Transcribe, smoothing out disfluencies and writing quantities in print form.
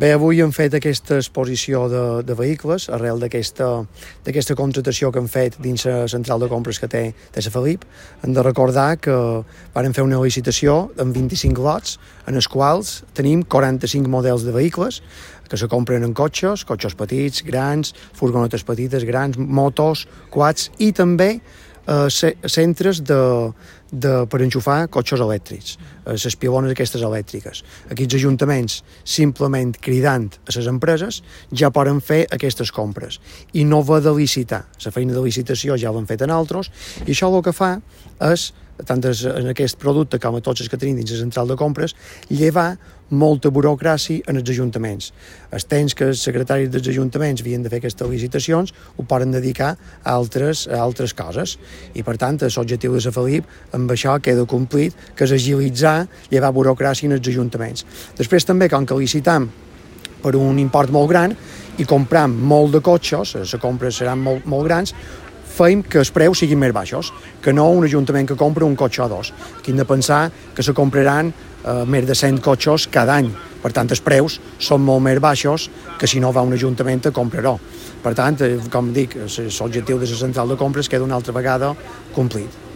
Bé, avui hem fet aquesta exposició de vehicles arrel d'aquesta contratació que hem fet dins la central de compres que té la Felip. Hem de recordar que vam fer una licitació amb 25 lots, en els quals tenim 45 models de vehicles que se compren en cotxes petits, grans, furgonetes petites, grans, motos, quads i també centres per enxufar cotxes elèctrics, les pilones aquestes elèctriques. Aquí els ajuntaments, simplement cridant a les empreses, ja poden fer aquestes compres i no va de licitar. La feina de licitació ja l'han fet en altres i això el que fa és, tant en aquest producte com a tots els que tenim dins la central de compres, llevar molta burocràcia en els ajuntaments. Els temps que els secretaris dels ajuntaments havien de fer aquestes licitacions ho poden dedicar a altres coses i, per tant, l'objectiu de la Felip amb això queda complit, que és agilitzar, llevar burocràcia en els ajuntaments. Després també, com que licitam per un import molt gran i compram molt de cotxes, les compres seran molt grans, fem que els preus siguin més baixos, que no un ajuntament que compra un cotxe o dos. Aquí hem de pensar que se compraran més de 100 cotxes cada any. Per tant, els preus són molt més baixos que si no va un ajuntament a comprar-ho. Per tant, com dic, l'objectiu de la central de compres queda una altra vegada complit.